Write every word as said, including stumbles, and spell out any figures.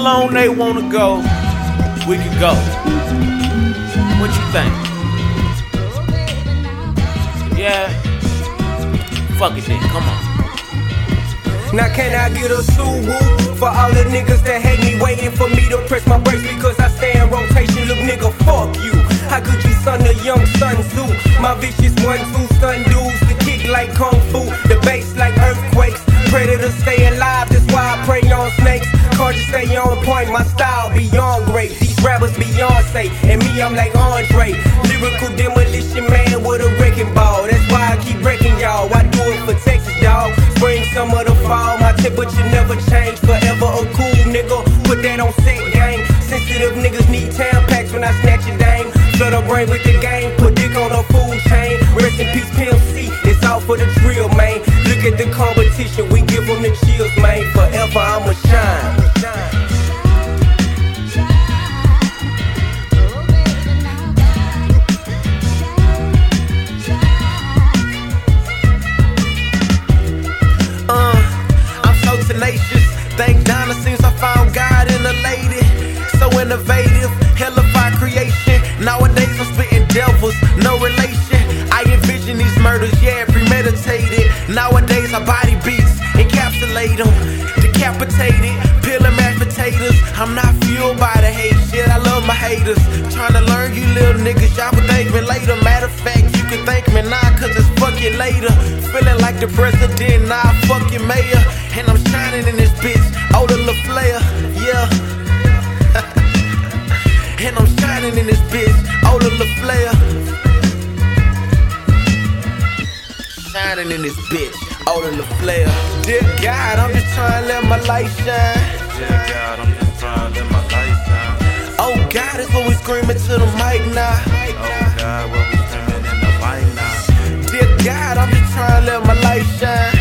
long they wanna go, we can go. What you think? Yeah? Fuck it then, come on. Now can I get a Suwoo for all the niggas that hate me, waiting for me to press my brakes because I stay in rotation? Look nigga, fuck you. How could you son a young Sun Tzu? My vicious one two stun dudes, the kick like kung fu, the bass like earthquakes. Predators stay alive, that's why I prey on snakes. Can't just stay on point, my style beyond great. These rappers Beyonce, and me I'm like Andre. Lyrical demolition man with a wrecking ball. That's why I keep wrecking y'all. I do it for Texas, dawg. Spring, summer, the fall, my temperature never change. Forever a cool nigga, put that on set gang. Sensitive niggas need Tampax when I snatch your dame. Flood her brain with the game, put dick on her food chain. Rest in peace, P M C, it's all for the drill, man. Look at the competition, we give them the chills, man. Forever I'ma shine. Uh, I'm so tenacious. Thank Donna, seems I found God in a lady. So innovative, hellified creation. Nowadays I'm spitting devils, no relation. I envision these murders, yeah, premeditated. Nowadays I body beats, encapsulate them, decapitated, peeling mashed potatoes. I'm not fueled by the hate shit, I love my haters. Trying to learn you little niggas, y'all would thank me later. Matter of fact, you can thank me now, cause it's fucking later. Feeling like the president, nah, fucking mayor. And I'm shining in this bitch, Oda LaFleur, yeah. And I'm shining in this bitch, Oda LaFleur. Shining in this bitch, Oda LaFleur. Dear God, I'm just trying to let my light shine. Dear God, I'm just trying to let my light shine. Oh God, that's what we screaming to the mic now. Oh God, what we screaming in the mic now. Dear God, I'm just trying to let my light shine.